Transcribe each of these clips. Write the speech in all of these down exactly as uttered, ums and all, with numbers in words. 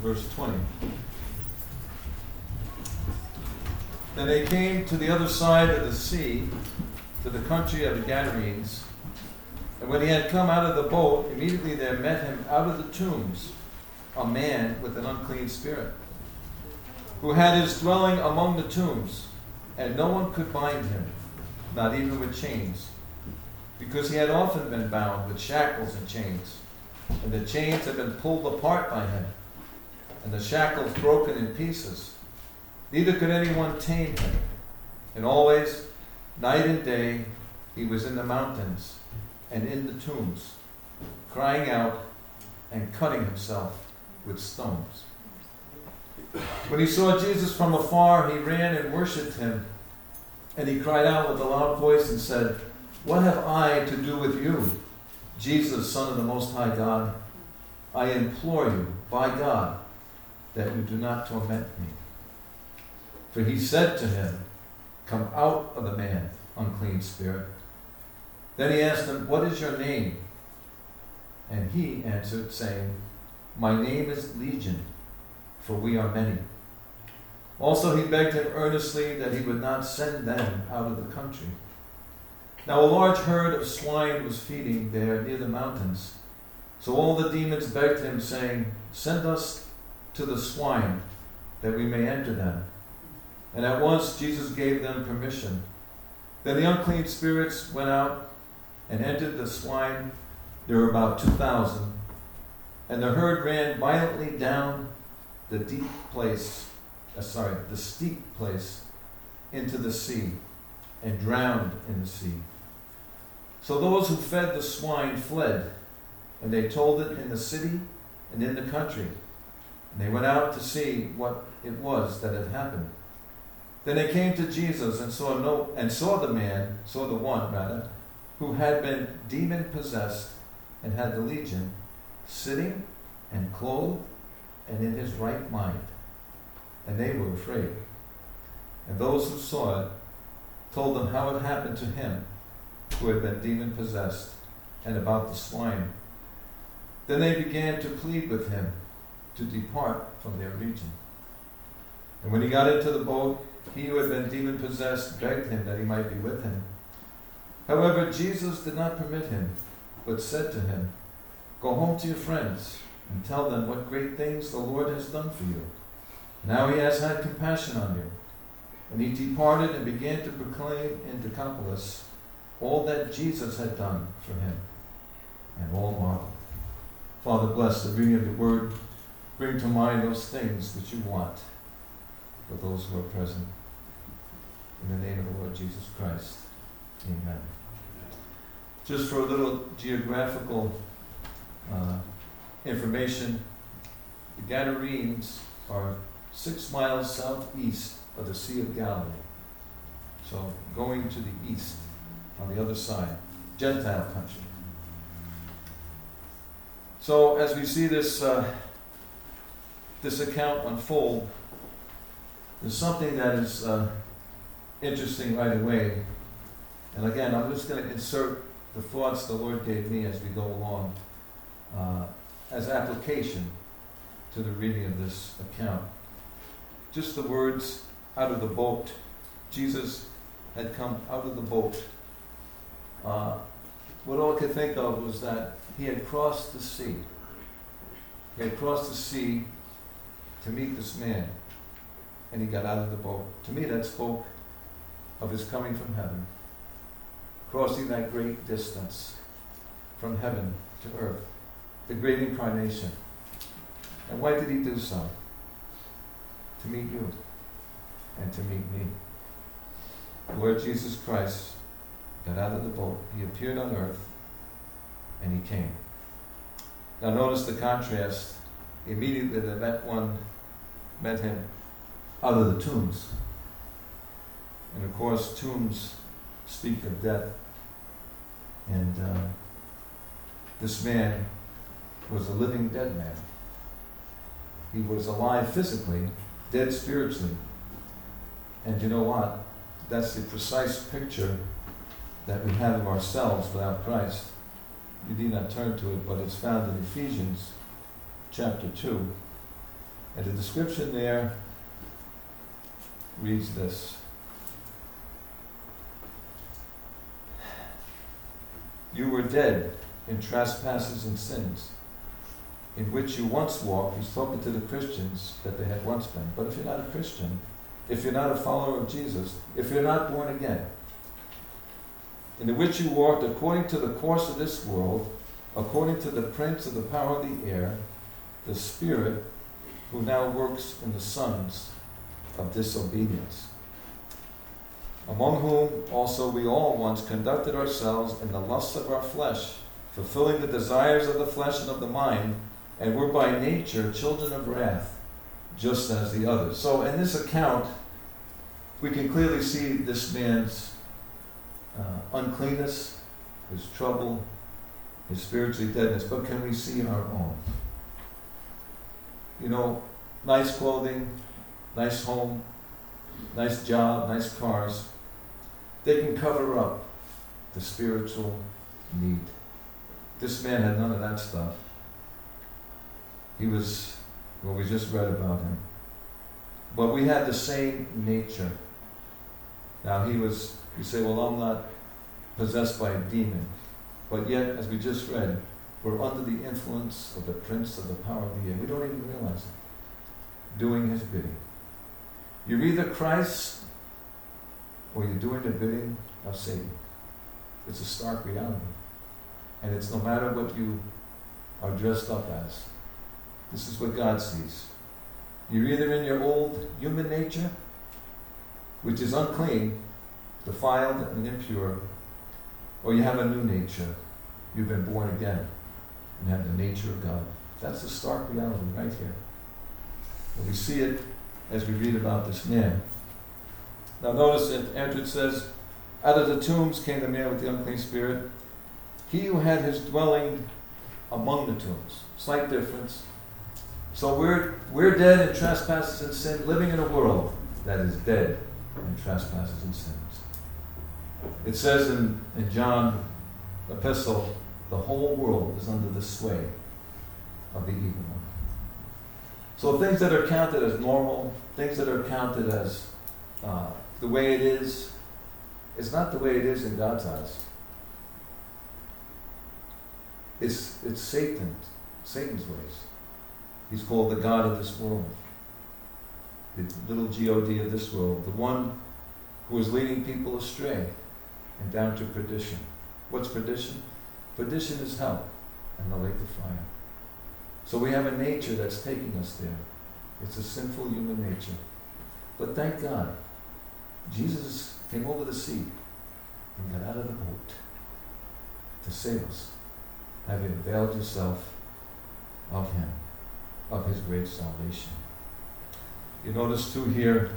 verse twenty. Then they came to the other side of the sea, to the country of the Gadarenes. And when he had come out of the boat, immediately there met him out of the tombs a man with an unclean spirit, who had his dwelling among the tombs, and no one could bind him, not even with chains, because he had often been bound with shackles and chains, and the chains had been pulled apart by him, and the shackles broken in pieces. Neither could anyone tame him. And always, night and day, he was in the mountains and in the tombs, crying out and cutting himself with stones. When he saw Jesus from afar, he ran and worshipped him, and he cried out with a loud voice and said, "What have I to do with you, Jesus, Son of the Most High God? I implore you, by God, that you do not torment me." For he said to him, "Come out of the man, unclean spirit." Then he asked him, "What is your name?" And he answered, saying, "My name is Legion, for we are many." Also he begged him earnestly that he would not send them out of the country. Now a large herd of swine was feeding there near the mountains. So all the demons begged him, saying, "Send us to the swine, that we may enter them." And at once Jesus gave them permission. Then the unclean spirits went out and entered the swine. There were about two thousand. And the herd ran violently down the deep place, uh, sorry, the steep place into the sea, and drowned in the sea. So those who fed the swine fled, and they told it in the city and in the country. And they went out to see what it was that had happened. Then they came to Jesus and saw no and saw the man, saw the one rather, who had been demon possessed and had the legion, sitting and clothed and in his right mind. And they were afraid. And those who saw it told them how it happened to him who had been demon possessed, and about the swine. Then they began to plead with him to depart from their region. And when he got into the boat, he who had been demon possessed begged him that he might be with him. However, Jesus did not permit him, but said to him, "Go home to your friends and tell them what great things the Lord has done for you. Now he has had compassion on you." And he departed and began to proclaim in Decapolis all that Jesus had done for him, and all marveled. Father, bless the reading of your word. Bring to mind those things that you want for those who are present. In the name of the Lord Jesus Christ, amen. Just for a little geographical uh, information, the Gadarenes are six miles southeast of the Sea of Galilee. So going to the east, on the other side, Gentile country. So as we see this uh, this account unfold, there's something that is uh, interesting right away. And again, I'm just going to insert the thoughts the Lord gave me as we go along uh, as application to the reading of this account. Just the words, "out of the boat." Jesus had come out of the boat. Uh, what all I could think of was that he had crossed the sea. He had crossed the sea to meet this man, and he got out of the boat. To me, that spoke of his coming from heaven, crossing that great distance from heaven to earth, the great incarnation. And why did he do so? To meet you and to meet me. The Lord Jesus Christ got out of the boat. He appeared on earth, and he came. Now notice the contrast. Immediately they met one, met him out of the tombs. And of course, tombs speak of death. And uh, this man was a living dead man. He was alive physically, dead spiritually. And you know what? That's the precise picture that we have of ourselves without Christ. You need not turn to it, but it's found in Ephesians chapter two. And the description there reads this. You were dead in trespasses and sins, in which you once walked. He's talking to the Christians that they had once been. But if you're not a Christian, if you're not a follower of Jesus, if you're not born again, in which you walked according to the course of this world, according to the prince of the power of the air, the Spirit who now works in the sons of disobedience, among whom also we all once conducted ourselves in the lusts of our flesh, fulfilling the desires of the flesh and of the mind, and were by nature children of wrath, just as the others. So in this account, we can clearly see this man's uh, uncleanness, his trouble, his spiritual deadness, but can we see our own? You know, nice clothing, nice home, nice job, nice cars, they can cover up the spiritual need. This man had none of that stuff. He was, well, we just read about him. But we had the same nature. Now he was, you say, well, I'm not possessed by a demon. But yet, as we just read, we're under the influence of the prince of the power of the air. We don't even realize it. Doing his bidding. You're either Christ or you're doing the bidding of Satan. It's a stark reality. And it's no matter what you are dressed up as. This is what God sees. You're either in your old human nature, which is unclean, defiled and impure, or you have a new nature. You've been born again and have the nature of God. That's the stark reality right here. And we see it as we read about this man. Now notice that after it says, out of the tombs came the man with the unclean spirit, he who had his dwelling among the tombs. Slight difference. So we're we're dead in trespasses and sin, living in a world that is dead in trespasses and sins. It says in, in John epistle, the whole world is under the sway of the evil one. So things that are counted as normal, things that are counted as uh, the way it is, it's not the way it is in God's eyes. It's it's Satan, Satan's ways. He's called the God of this world, the little G O D of this world, the one who is leading people astray and down to perdition. What's perdition? Perdition is hell and the lake of fire. So we have a nature that's taking us there. It's a sinful human nature. But thank God, Jesus came over the sea and got out of the boat to save us, having availed yourself of him, of his great salvation. You notice too here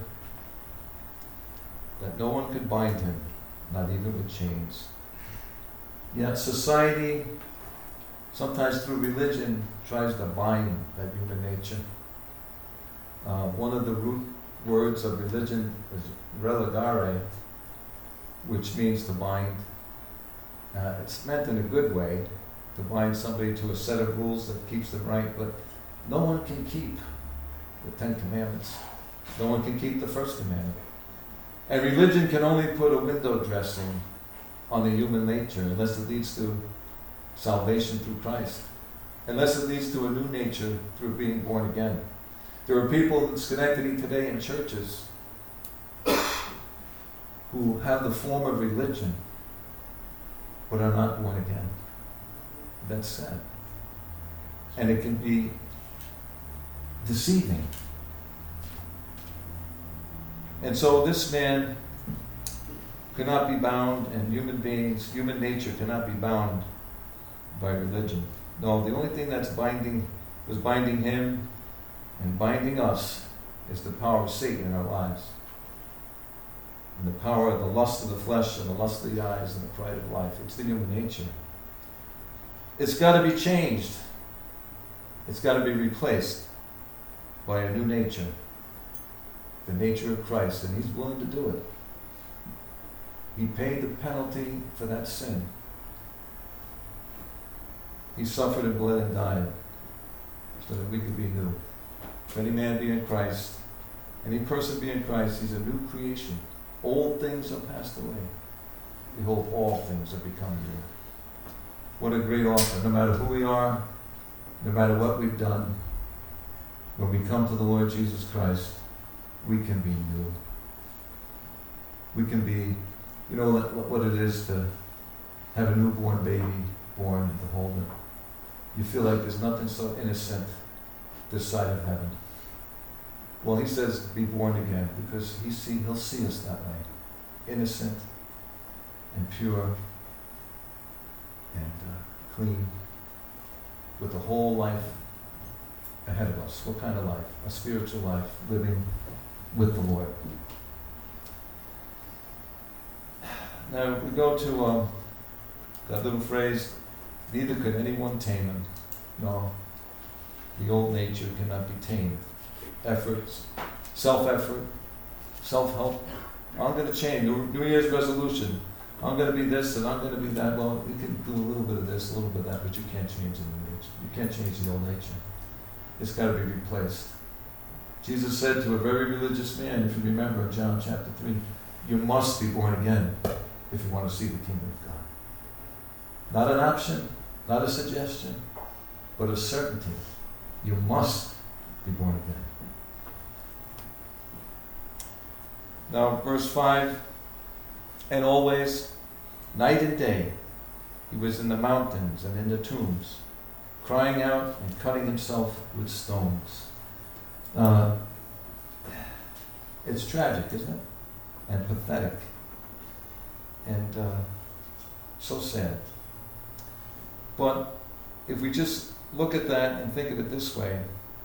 that no one could bind him, not even with chains. Yet society, sometimes through religion, tries to bind that human nature. Uh, one of the root words of religion is religare, which means to bind. Uh, it's meant in a good way, to bind somebody to a set of rules that keeps them right, but no one can keep the Ten Commandments. No one can keep the first commandment. And religion can only put a window dressing on the human nature unless it leads to salvation through Christ. Unless it leads to a new nature through being born again. There are people in Schenectady today in churches who have the form of religion but are not born again. That's sad. And it can be deceiving. And so this man cannot be bound, and human beings, human nature cannot be bound by religion. No, the only thing that's binding, was binding him and binding us is the power of Satan in our lives. And the power of the lust of the flesh and the lust of the eyes and the pride of life. It's the human nature. It's got to be changed. It's got to be replaced by a new nature. The nature of Christ, and he's willing to do it. He paid the penalty for that sin. He suffered and bled and died so that we could be new. If any man be in Christ, any person be in Christ, he's a new creation. Old things are passed away. Behold, all things are become new. What a great offer. No matter who we are, no matter what we've done, when we come to the Lord Jesus Christ, we can be new. We can be, you know what it is to have a newborn baby born and to hold it. You feel like there's nothing so innocent this side of heaven. Well, he says, be born again, because he see, he'll see us that way. Innocent and pure and uh, clean, with a whole life ahead of us. What kind of life? A spiritual life, living with the Lord. Now we go to um, that little phrase, neither could anyone tame him. No, the old nature cannot be tamed. Efforts, self-effort, self-help. I'm going to change. New Year's resolution. I'm going to be this and I'm going to be that. Well, you can do a little bit of this, a little bit of that, but you can't change the new nature. You can't change the old nature. It's got to be replaced. Jesus said to a very religious man, if you remember in John chapter three, you must be born again if you want to see the kingdom of God. Not an option, not a suggestion, but a certainty. You must be born again. Now, verse five, and always, night and day, he was in the mountains and in the tombs, crying out and cutting himself with stones. Uh, it's tragic, isn't it? And pathetic. And uh, so sad. But if we just look at that and think of it this way,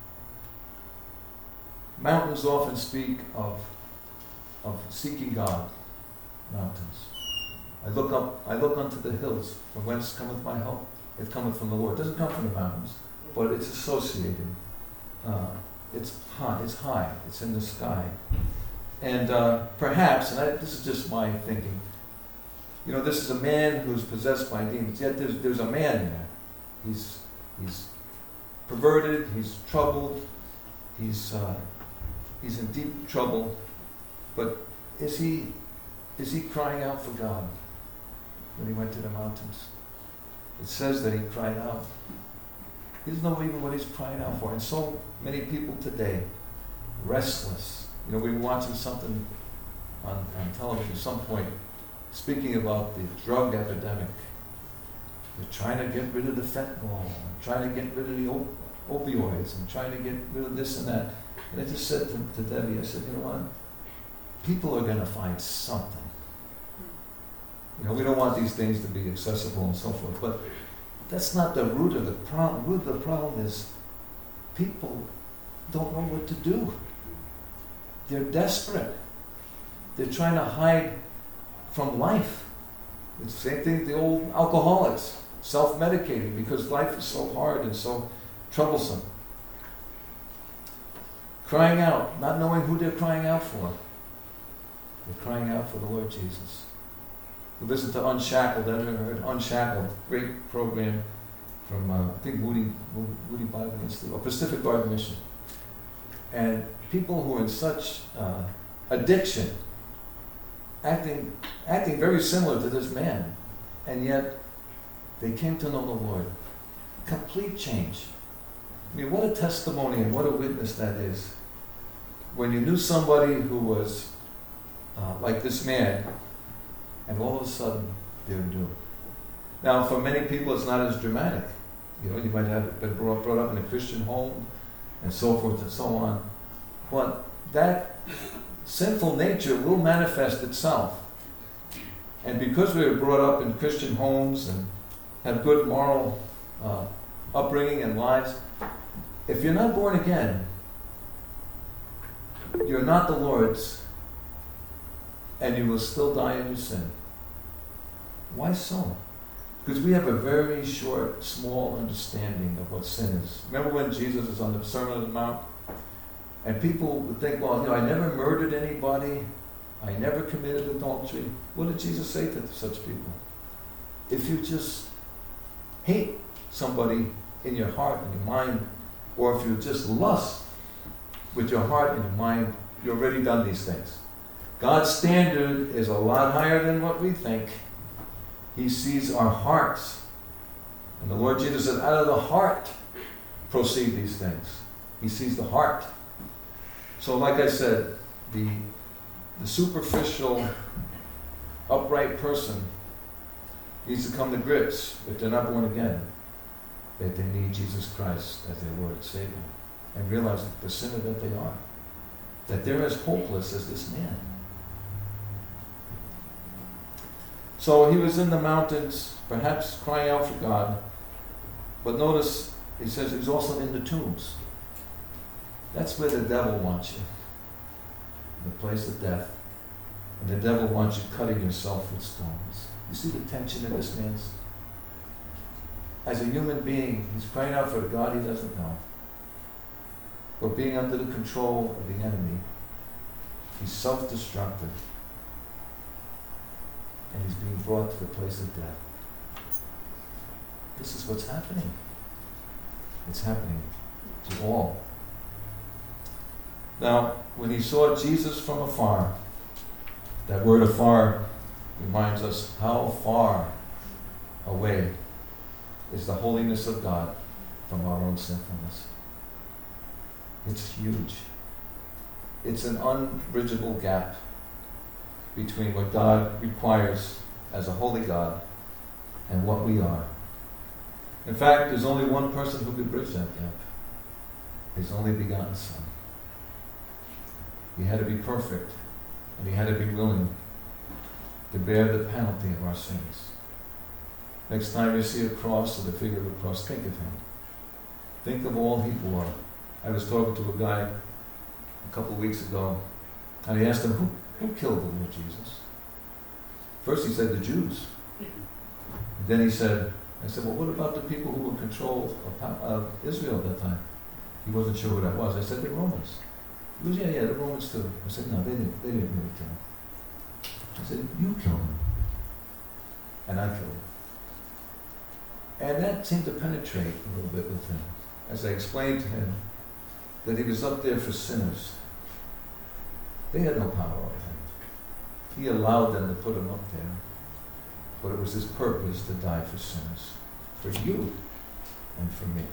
mountains often speak of of seeking God. Mountains. I look up, I look unto the hills, from whence cometh my help? It cometh from the Lord. It doesn't come from the mountains, but it's associated. Uh, it's high, it's high, it's in the sky. And uh, perhaps, and I, this is just my thinking, you know, this is a man who's possessed by demons, yet there's, there's a man there. He's, he's perverted, he's troubled, he's, uh, he's in deep trouble. But is he is he crying out for God when he went to the mountains? It says that he cried out. He doesn't know even what he's crying out for. And so many people today, restless. You know, we were watching something on, on television at some point, speaking about the drug epidemic. They're trying to get rid of the fentanyl, and trying to get rid of the op- opioids, and trying to get rid of this and that. And I just said to, to Debbie, I said, you know what? People are going to find something. You know, we don't want these things to be accessible and so forth, but that's not the root of the problem. The root of the problem is people don't know what to do. They're desperate. They're trying to hide from life. It's the same thing with the old alcoholics, self-medicating because life is so hard and so troublesome. Crying out, not knowing who they're crying out for. They're crying out for the Lord Jesus. We listen to Unshackled, I never heard Unshackled, great program from, uh, I think, Moody, Moody Bible Institute, or Pacific Garden Mission. And people who are in such uh, addiction, acting, acting very similar to this man, and yet they came to know the Lord. Complete change. I mean, what a testimony and what a witness that is. When you knew somebody who was Uh, like this man, and all of a sudden they're new. Now, for many people, it's not as dramatic. You know, you might have been brought, brought up in a Christian home, and so forth and so on. But that sinful nature will manifest itself. And because we were brought up in Christian homes and have good moral uh, upbringing and lives, if you're not born again, you're not the Lord's, and you will still die in your sin. Why so? Because we have a very short, small understanding of what sin is. Remember when Jesus was on the Sermon on the Mount? And people would think, well, you know, I never murdered anybody. I never committed adultery. What did Jesus say to such people? If you just hate somebody in your heart and your mind, or if you just lust with your heart and your mind, you've already done these things. God's standard is a lot higher than what we think. He sees our hearts. And the Lord Jesus said, out of the heart proceed these things. He sees the heart. So like I said, the, the superficial, upright person needs to come to grips, if they're not born again, that they need Jesus Christ as their Lord and Savior, and realize the sinner that they are, that they're as hopeless as this man. So he was in the mountains, perhaps crying out for God, but notice he says he's also in the tombs. That's where the devil wants you, the place of death. And the devil wants you cutting yourself with stones. You see the tension in this man's? As a human being, he's crying out for a God he doesn't know. But being under the control of the enemy, he's self-destructive. And he's being brought to the place of death. This is what's happening. It's happening to all. Now, when he saw Jesus from afar, that word afar reminds us how far away is the holiness of God from our own sinfulness. It's huge. It's an unbridgeable gap between what God requires as a holy God and what we are. In fact, there's only one person who could bridge that gap. His only begotten Son. He had to be perfect, and he had to be willing to bear the penalty of our sins. Next time you see a cross or the figure of a cross, think of him. Think of all he bore. I was talking to a guy a couple of weeks ago, and he asked him, who, who killed the Lord Jesus? First he said, the Jews. And then he said, I said, well, what about the people who were in control of, of Israel at that time? He wasn't sure who that was. I said, the Romans. He goes, yeah, yeah, the Romans too. I said, no, they didn't, they didn't really kill him. I said, you killed him. And I killed him. And that seemed to penetrate a little bit with him, as I explained to him that he was up there for sinners. They had no power over him. He allowed them to put him up there. But it was his purpose to die for sinners, for you and for me.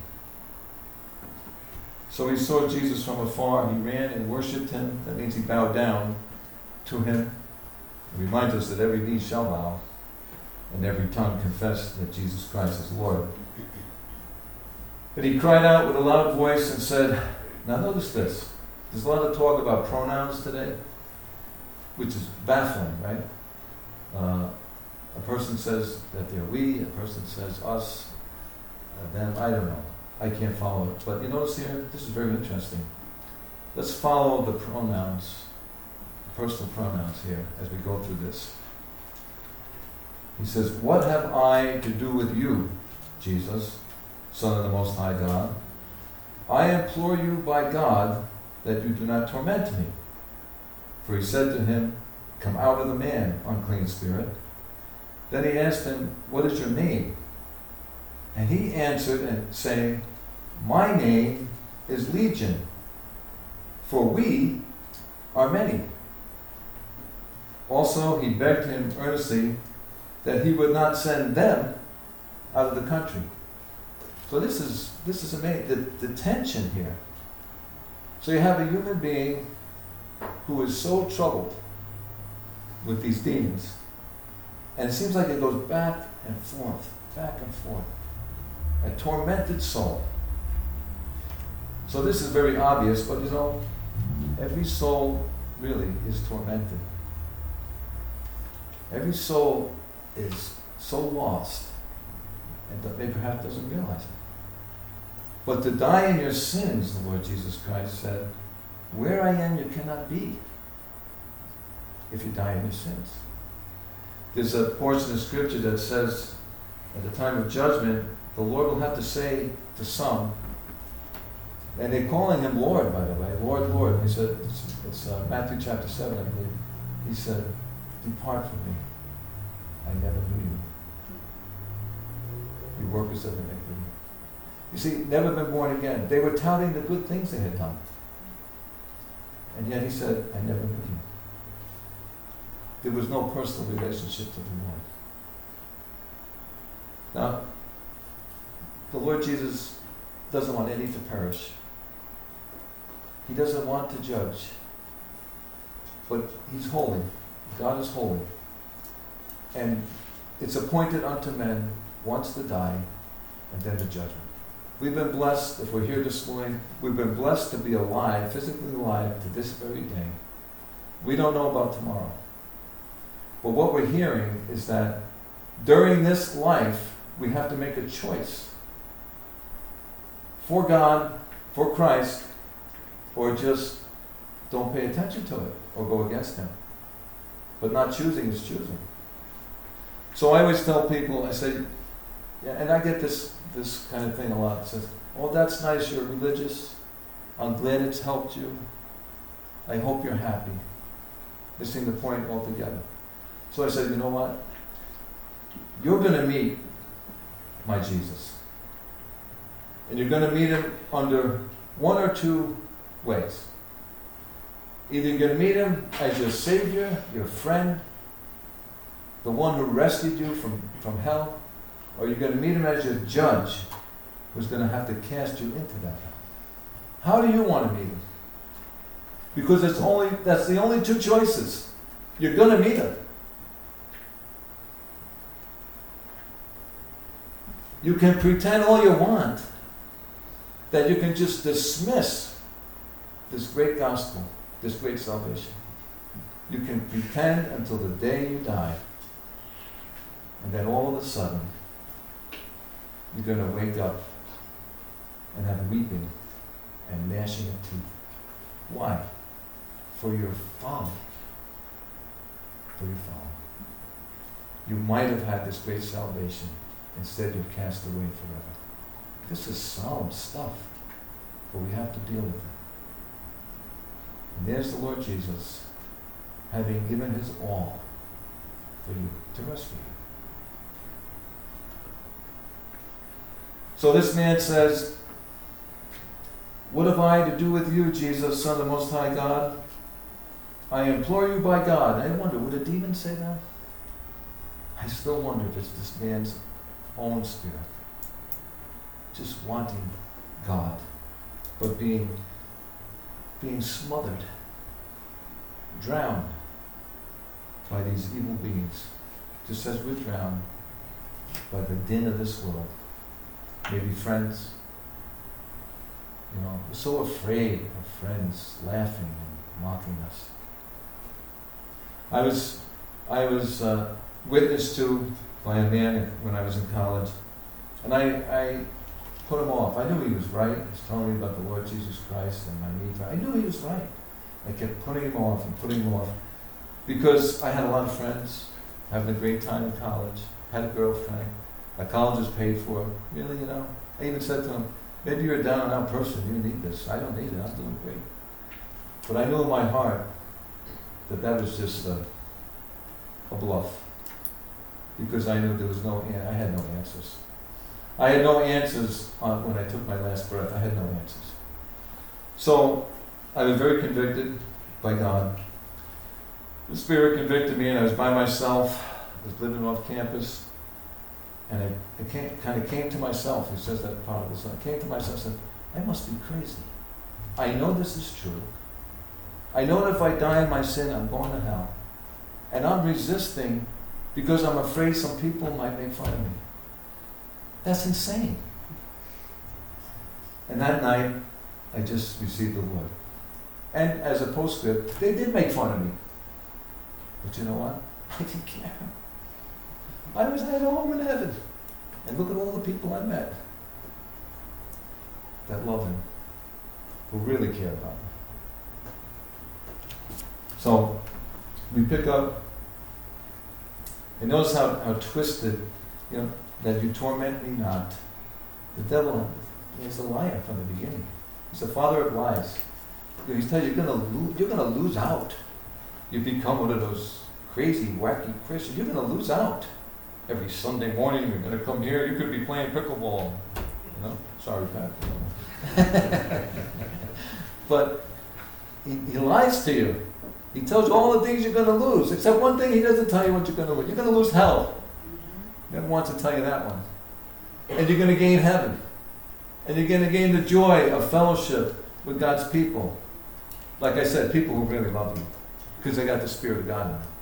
So he saw Jesus from afar, and he ran and worshipped him. That means he bowed down to him. It reminds us that every knee shall bow, and every tongue confess that Jesus Christ is Lord. But he cried out with a loud voice and said, now notice this. There's a lot of talk about pronouns today, which is baffling, right? Uh, a person says that they're we, a person says us, uh, them, I don't know. I can't follow it. But you notice here, this is very interesting. Let's follow the pronouns, the personal pronouns here as we go through this. He says, what have I to do with you, Jesus, Son of the Most High God? I implore you by God that you do not torment me. For he said to him, come out of the man, unclean spirit. Then he asked him, what is your name? And he answered, and saying, my name is Legion, for we are many. Also he begged him earnestly that he would not send them out of the country. So this is this is amazing, the, the tension here. So you have a human being who is so troubled with these demons, and it seems like it goes back and forth, back and forth. A tormented soul. So this is very obvious, but you know, every soul really is tormented. Every soul is so lost, and that maybe perhaps doesn't realize it. But to die in your sins, the Lord Jesus Christ said, where I am you cannot be if you die in your sins. There's a portion of scripture that says, at the time of judgment, the Lord will have to say to some, and they're calling him Lord, by the way, Lord, Lord. He said, it's, it's uh, Matthew chapter seven, I believe. He said, depart from me. I never knew you. You workers of iniquity. You see, never been born again. They were touting the good things they had done. yet he said, I never knew you. There was no personal relationship to the Lord. Now, the Lord Jesus doesn't want any to perish. He doesn't want to judge. But he's holy. God is holy. And it's appointed unto men once to die, and then the judgment. We've been blessed, if we're here this morning, we've been blessed to be alive, physically alive, to this very day. We don't know about tomorrow. But what we're hearing is that during this life, we have to make a choice. For God, for Christ, or just don't pay attention to it, or go against Him. But not choosing is choosing. So I always tell people, I say, yeah, and I get this this kind of thing a lot. It says, oh, that's nice, you're religious. I'm glad it's helped you. I hope you're happy. Missing the point altogether. So I said, you know what? You're going to meet my Jesus. And you're going to meet Him under one or two ways. Either you're going to meet Him as your Savior, your friend, the one who rescued you from, from hell, or you're going to meet Him as your judge, who's going to have to cast you into that hell. How do you want to meet Him? Because it's only that's the only two choices. You're going to meet Him. You can pretend all you want that you can just dismiss this great gospel, this great salvation. You can pretend until the day you die. And then all of a sudden, you're going to wake up and have weeping and gnashing of teeth. Why? For your folly. For your folly. You might have had this great salvation. Instead, you're cast away forever. This is solemn stuff, but we have to deal with it. And there's the Lord Jesus, having given His all for you, to rescue you. So this man says, what have I to do with you, Jesus, Son of the Most High God? I implore you by God. I wonder, would a demon say that? I still wonder if it's this man's own spirit. Just wanting God, but being, being smothered, drowned by these evil beings. Just as we're drowned by the din of this world. Maybe friends. You know, we're so afraid of friends laughing and mocking us. I was, I was uh, witnessed to by a man when I was in college, and I, I put him off. I knew he was right. He was telling me about the Lord Jesus Christ and my need for. I knew he was right. I kept putting him off and putting him off because I had a lot of friends, having a great time in college, had a girlfriend. My college was paid for. Really, you know. I even said to him, maybe you're a down and out person. You need this. I don't need it. I'm doing great. But I knew in my heart that that was just a, a bluff. Because I knew there was no, I had no answers. I had no answers on, when I took my last breath. I had no answers. So I was very convicted by God. The Spirit convicted me, and I was by myself. I was living off campus. And I, I came, kind of came to myself. He says that part of this. I came to myself and said, I must be crazy. I know this is true. I know that if I die in my sin, I'm going to hell. And I'm resisting because I'm afraid some people might make fun of me. That's insane. And that night, I just received the Lord. And as a postscript, they did make fun of me. But you know what? I didn't care. I was at home in heaven. And look at all the people I met that love Him, who really care about Him. So, we pick up, and notice how, how twisted, you know, that you torment me not. The devil, he's a liar from the beginning. He's the father of lies. He's telling you, you're going to lose, you're going to lose out. You become one of those crazy, wacky Christians. You're going to lose out. Every Sunday morning, you're going to come here. You could be playing pickleball. You know, sorry, Pat. But he, he lies to you. He tells you all the things you're going to lose, except one thing he doesn't tell you what you're going to lose. You're going to lose hell. He never wants to tell you that one. And you're going to gain heaven. And you're going to gain the joy of fellowship with God's people. Like I said, people who really love you, because they got the Spirit of God in them.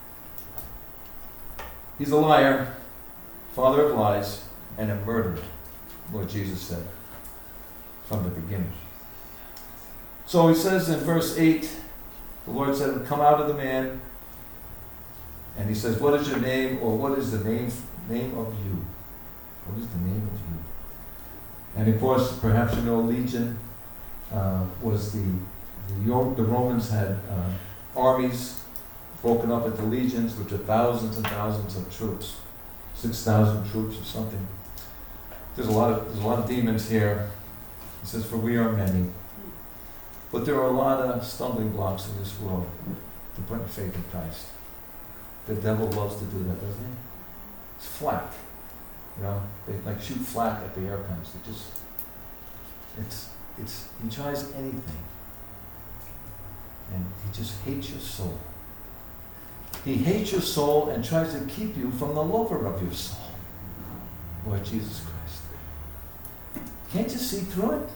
He's a liar, father of lies, and a murderer, what Jesus said from the beginning. So he says in verse eight, the Lord said, come out of the man. And he says, what is your name, or what is the name name of you? What is the name of you? And of course, perhaps you know, Legion uh, was the, the, the Romans had uh, armies broken up into legions, which are thousands and thousands of troops, six thousand troops or something. There's a lot of there's a lot of demons here. It says, "For we are many," but there are a lot of stumbling blocks in this world to put faith in Christ. The devil loves to do that, doesn't he? It's flak, you know. They like shoot flak at the airplanes. It just it's it's he tries anything, and he just hates your soul. He hates your soul and tries to keep you from the lover of your soul, Lord Jesus Christ. Can't you see through it?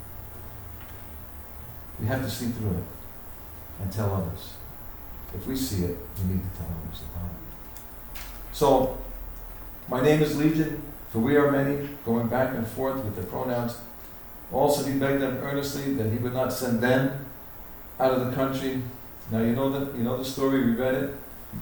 We have to see through it and tell others. If we see it, we need to tell others about it. So, my name is Legion, for we are many, going back and forth with the pronouns. Also, he begged them earnestly that he would not send them out of the country. Now, you know the, you know the story, we read it.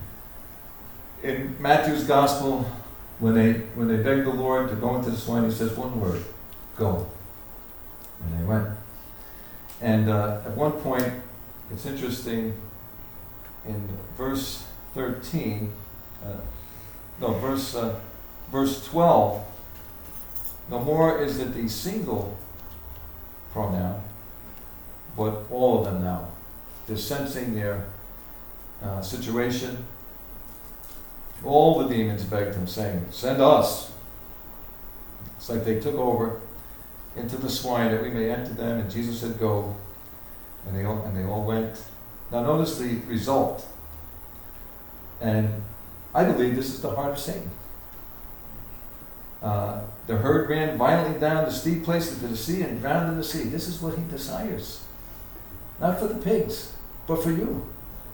In Matthew's Gospel, when they when they begged the Lord to go into the swine, he says one word, go. And they went. And uh, at one point, it's interesting, in verse thirteen, uh, no, verse uh, verse twelve, no more is it the single pronoun, but all of them now. They're sensing their uh, situation. All the demons begged him, saying, send us. It's like they took over into the swine that we may enter them, and Jesus said, go. And they all, and they all went. Now notice the result. And I believe this is the heart of Satan. Uh, the herd ran violently down the steep place into the sea and drowned in the sea. This is what he desires. Not for the pigs, but for you.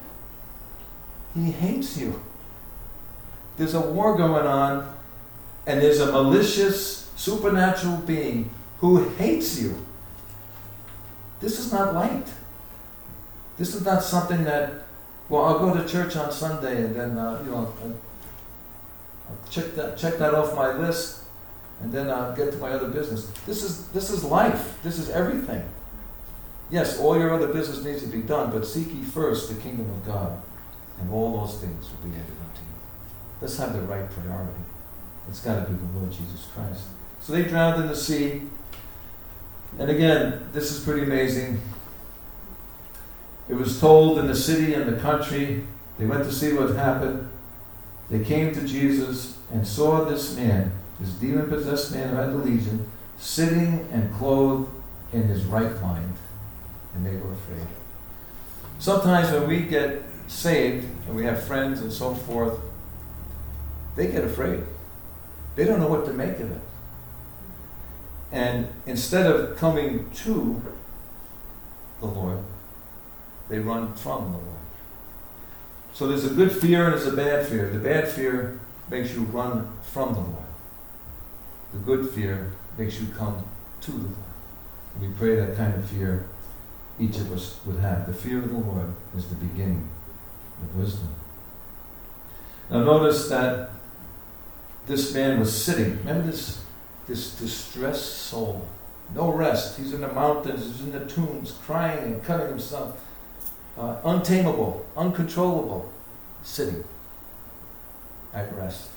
He hates you. There's a war going on, and there's a malicious, supernatural being who hates you. This is not light. This is not something that, well, I'll go to church on Sunday and then, uh, you know, I'll, I'll check that check that off my list, and then I'll get to my other business. This is this is life. This is everything. Yes, all your other business needs to be done, but seek ye first the kingdom of God, and all those things will be added unto you. Let's have the right priority. It's got to be the Lord Jesus Christ. So they drowned in the sea. And again, this is pretty amazing. It was told in the city and the country. They went to see what happened. They came to Jesus and saw this man, this demon-possessed man who had the legion, sitting and clothed in his right mind. And they were afraid. Sometimes when we get saved and we have friends and so forth, they get afraid. They don't know what to make of it. And instead of coming to the Lord, they run from the Lord. So there's a good fear and there's a bad fear. The bad fear makes you run from the Lord. The good fear makes you come to the Lord. We pray that kind of fear each of us would have. The fear of the Lord is the beginning of wisdom. Now notice that this man was sitting. Remember this, this distressed soul. No rest. He's in the mountains, he's in the tombs, crying and cutting himself. Uh, untamable, uncontrollable, sitting at rest.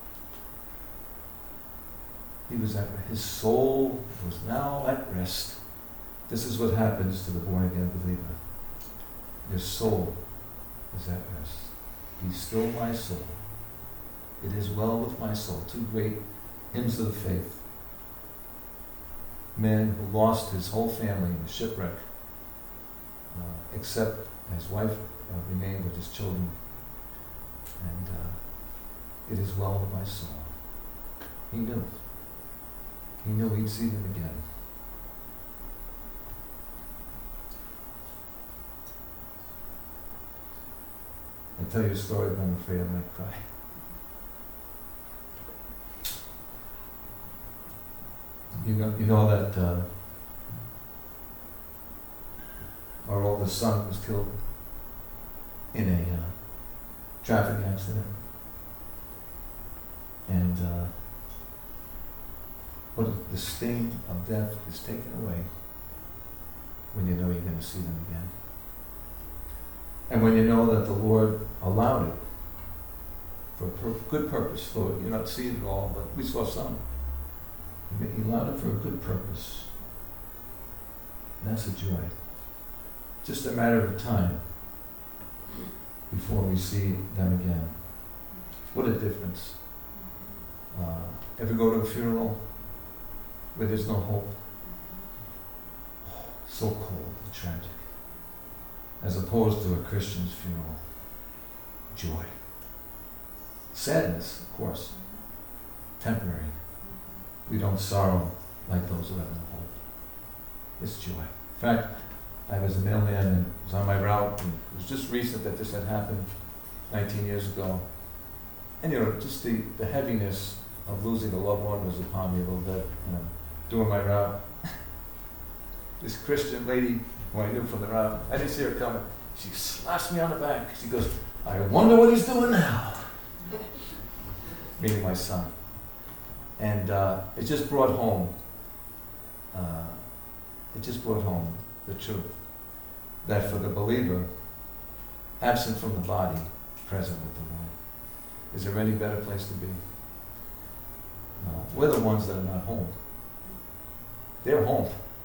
He was at rest. His soul was now at rest. This is what happens to the born-again believer. Your soul is at rest. Be still my soul. It is well with my soul. Two great hymns of the faith. Man who lost his whole family in a shipwreck. Uh, except his wife uh, remained with his children. And uh, it is well with my soul. He knew. He knew he'd see them again. I'll tell you a story, but I'm afraid I might cry. You know, you know that uh, our oldest son was killed in a uh, traffic accident. And uh, but the sting of death is taken away when you know you're going to see them again. And when you know that the Lord allowed it for a pur- good purpose, though you're not seeing it all, but we saw some. He allowed it for a good purpose. And that's a joy. Just a matter of time before we see them again. What a difference. Uh, ever go to a funeral where there's no hope? Oh, so cold and tragic. As opposed to a Christian's funeral. Joy. Sadness, of course. Temporary. We don't sorrow like those who have no hope. It's joy. In fact, I was a mailman and was on my route, and it was just recent that this had happened nineteen years ago. And you know, just the, the heaviness of losing a loved one was upon me a little bit, you know, doing my route. This Christian lady who I knew from the route, I didn't see her coming. She slapped me on the back. She goes, "I wonder what he's doing now." Meaning my son. And uh, it just brought home, uh, it just brought home the truth that for the believer, absent from the body, present with the Lord. Is there any better place to be? No. We're the ones that are not home. They're home.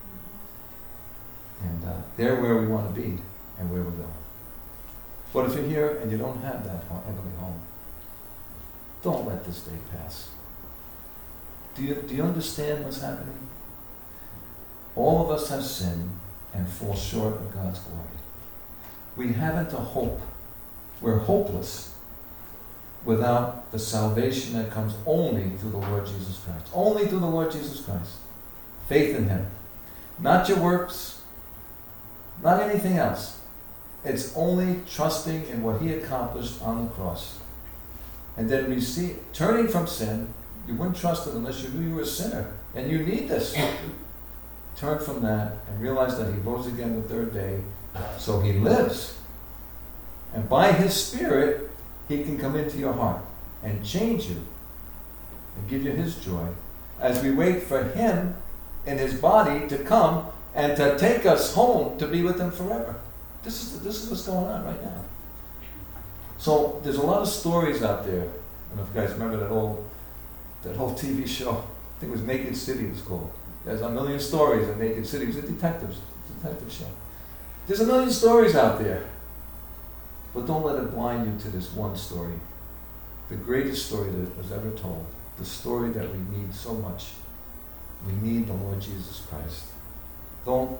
And uh, they're where we want to be and where we're going. But if you're here and you don't have that heavenly home, don't let this day pass. Do you, do you understand what's happening? All of us have sinned and fall short of God's glory. We haven't a hope. We're hopeless without the salvation that comes only through the Lord Jesus Christ. Only through the Lord Jesus Christ. Faith in Him. Not your works, not anything else. It's only trusting in what He accomplished on the cross. And then receive, turning from sin. You wouldn't trust Him unless you knew you were a sinner. And you need this. Turn from that and realize that He rose again the third day. So He lives. And by His Spirit, He can come into your heart and change you and give you His joy as we wait for Him in His body to come and to take us home to be with Him forever. This is, this is what's going on right now. So there's a lot of stories out there. I don't know if you guys remember that old That whole T V show, I think it was Naked City, it was called. There's a million stories in Naked City. It was a detectives, detective show. There's a million stories out there. But don't let it blind you to this one story. The greatest story that was ever told. The story that we need so much. We need the Lord Jesus Christ. Don't,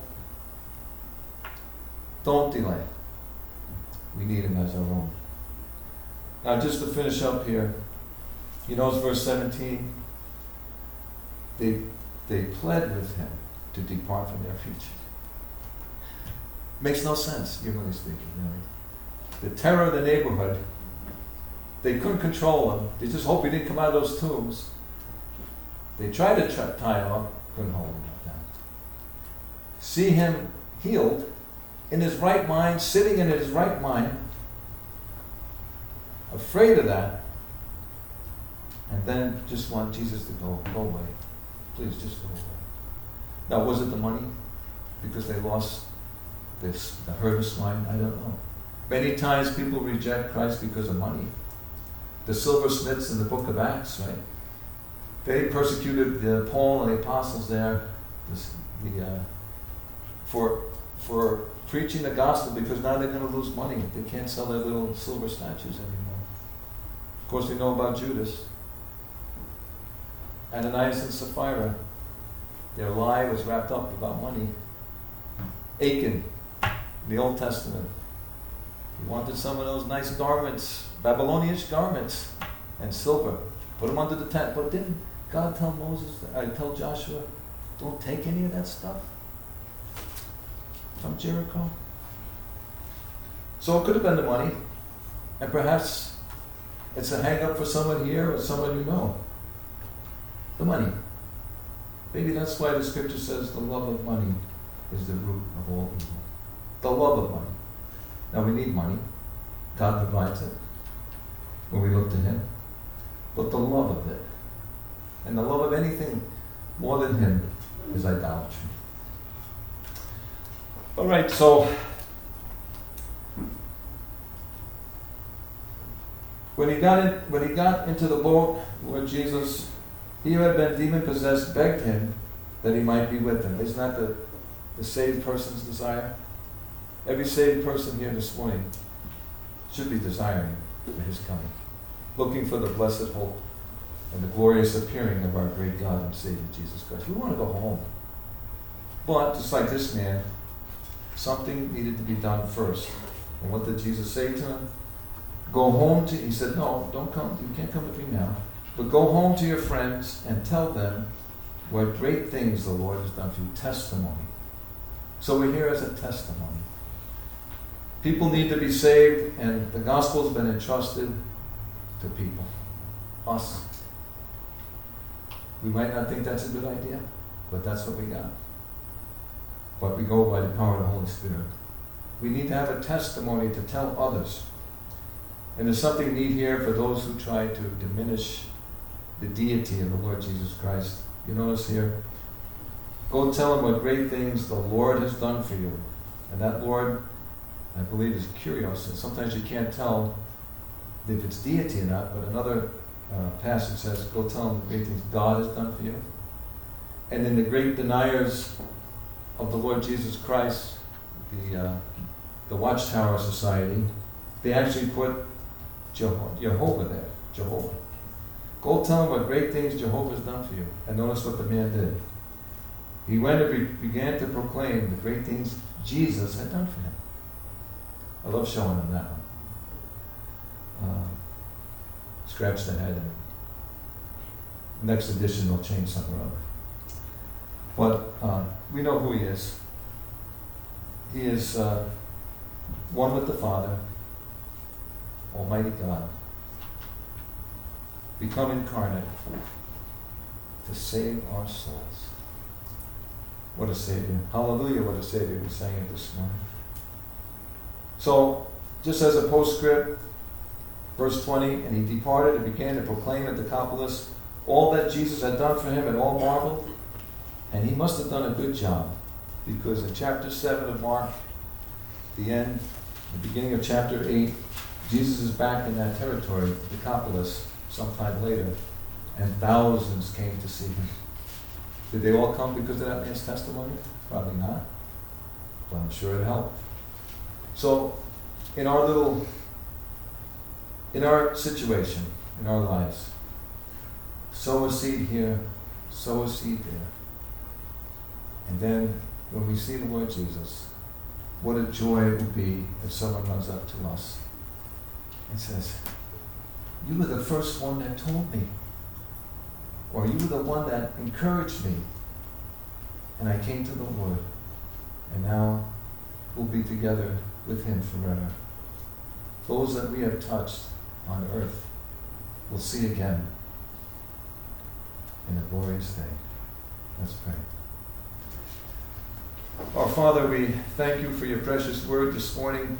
don't delay. We need Him as our own. Now just to finish up here, you know, it's verse seventeen. They, they pled with Him to depart from their future. Makes no sense, humanly speaking. Really. The terror of the neighborhood, they couldn't control Him. They just hoped He didn't come out of those tombs. They tried to tra- tie Him up, couldn't hold Him down. See Him healed, in His right mind, sitting in His right mind, afraid of that, and then just want Jesus to go, go away. Please, just go away. Now, was it the money? Because they lost this, the herd of swine? I don't know. Many times people reject Christ because of money. The silversmiths in the book of Acts, right? They persecuted the Paul and the apostles there this, the, uh, for, for preaching the gospel because now they're going to lose money. They can't sell their little silver statues anymore. Of course, we know about Judas. Ananias and Sapphira, their lie was wrapped up about money. Achan, in the Old Testament. He wanted some of those nice garments, Babylonian garments, and silver. Put them under the tent. But didn't God tell Moses, I uh, tell Joshua, don't take any of that stuff from Jericho? So it could have been the money. And perhaps it's a hang-up for someone here or someone you know. The money. Maybe that's why the scripture says the love of money is the root of all evil. The love of money. Now we need money. God provides it when we look to Him. But the love of it, and the love of anything more than Him, is idolatry. All right, so when he got in, when he got into the boat, Lord Jesus, he who had been demon-possessed begged him that he might be with him. Isn't that the, the saved person's desire? Every saved person here this morning should be desiring for His coming, looking for the blessed hope and the glorious appearing of our great God and Savior Jesus Christ. We want to go home. But, just like this man, something needed to be done first. And what did Jesus say to him? Go home to, he said, no, don't come, you can't come with me now. But go home to your friends and tell them what great things the Lord has done for you. Testimony. So we're here as a testimony. People need to be saved, and the gospel has been entrusted to people. Us. We might not think that's a good idea, but that's what we got. But we go by the power of the Holy Spirit. We need to have a testimony to tell others. And there's something neat here for those who try to diminish the deity of the Lord Jesus Christ. You notice here, go tell them what great things the Lord has done for you. And that Lord, I believe, is Kyrios. And sometimes you can't tell if it's deity or not, but another uh, passage says, go tell them the great things God has done for you. And in the great deniers of the Lord Jesus Christ, the uh, the Watchtower Society, they actually put Jeho- Jehovah there. Jehovah. Go tell them what great things Jehovah has done for you. And notice what the man did. He went and be- began to proclaim the great things Jesus had done for him. I love showing them that one. Uh, scratch the head. And next edition they'll change something or other. But uh, we know who he is. He is uh, one with the Father, Almighty God, become incarnate to save our souls. What a Savior. Hallelujah, what a Savior. We sang it this morning. So, just as a postscript, verse twenty, and he departed and began to proclaim at Decapolis all that Jesus had done for him, and all marveled. And he must have done a good job, because in chapter seven of Mark, the end, the beginning of chapter eight, Jesus is back in that territory, Decapolis, sometime later, and thousands came to see him. Did they all come because of that man's testimony? Probably not, but I'm sure it helped. So, in our little, in our situation, in our lives, sow a seed here, sow a seed there. And then, when we see the Lord Jesus, what a joy it will be if someone runs up to us and says, you were the first one that told me. Or you were the one that encouraged me. And I came to the Lord. And now we'll be together with him forever. Those that we have touched on earth we'll see again in a glorious day. Let's pray. Our Father, we thank you for your precious word this morning.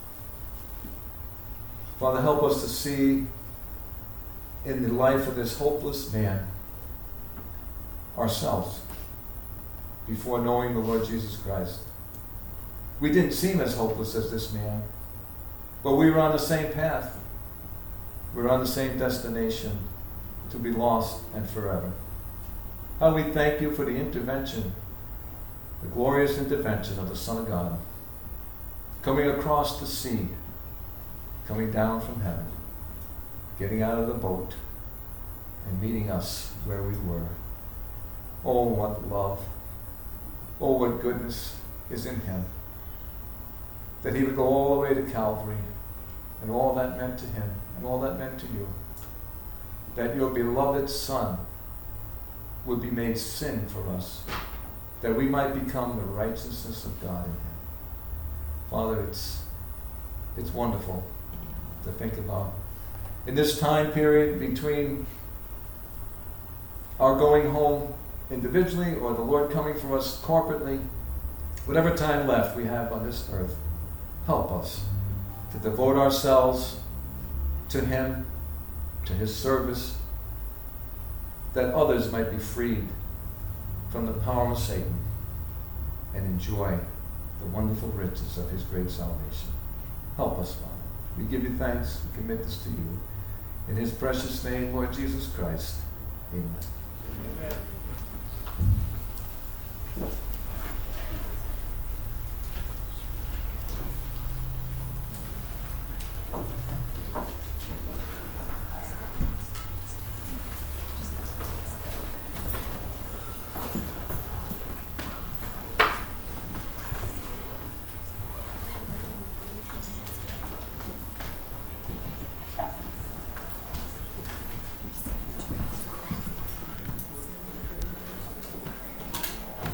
Father, help us to see in the life of this hopeless man ourselves before knowing the Lord Jesus Christ. We didn't seem as hopeless as this man, but we were on the same path. We were on the same destination, to be lost and forever. How we thank you for the intervention, the glorious intervention of the Son of God, coming across the sea, coming down from heaven, getting out of the boat, and meeting us where we were. Oh, what love. Oh, what goodness is in him. that he would go all the way to Calvary, and all that meant to him, and all that meant to you, that your beloved Son would be made sin for us, that we might become the righteousness of God in him. Father, it's, it's wonderful to think about. In this time period between our going home individually or the Lord coming for us corporately, whatever time left we have on this earth, help us to devote ourselves to him, to his service, that others might be freed from the power of Satan and enjoy the wonderful riches of his great salvation. Help us, Father. We give you thanks. We commit this to you. In his precious name, Lord Jesus Christ. Amen. Amen.